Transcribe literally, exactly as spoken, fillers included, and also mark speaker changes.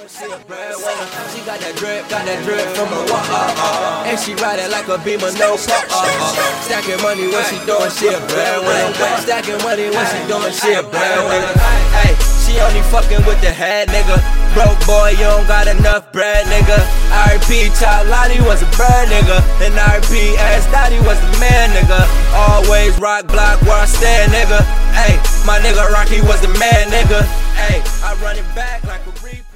Speaker 1: She a breadwinner. She got that drip, got that drip from a walk, uh, uh, and she ride it like a Beamer, no pop, uh, uh. Stacking money when she doing, she a breadwinner. Stacking money when she doing, she a breadwinner. Hey, she only fucking with the head, nigga. Broke boy, you don't got enough bread, nigga. R P Child Lottie was a bird, nigga. And R P Ass Dottie was the man, nigga. Always rock block where I stand, nigga. Hey, my nigga Rocky was the man, nigga. Hey, I run it back like a reap.